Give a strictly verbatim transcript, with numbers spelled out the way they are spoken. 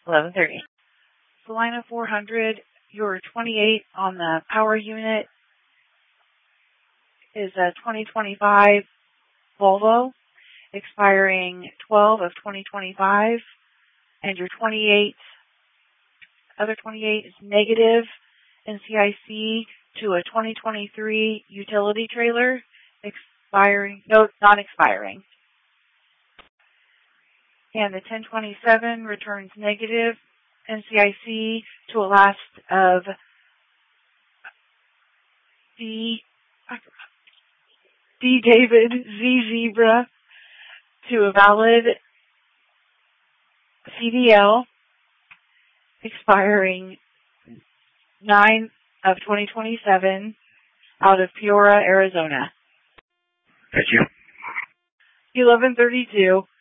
eleven thirty. Salina four hundred, your twenty-eight on the power unit is a twenty twenty-five Volvo, expiring twelve of twenty twenty-five, and your twenty-eight, other twenty-eight is negative N C I C to a twenty twenty-three utility trailer, expiring, no, it's not expiring. And the ten twenty-seven returns negative N C I C to a last of D, D David Z Zebra to a valid C D L, expiring nine of twenty twenty-seven, out of Peoria, Arizona. Thank you. eleven thirty-two.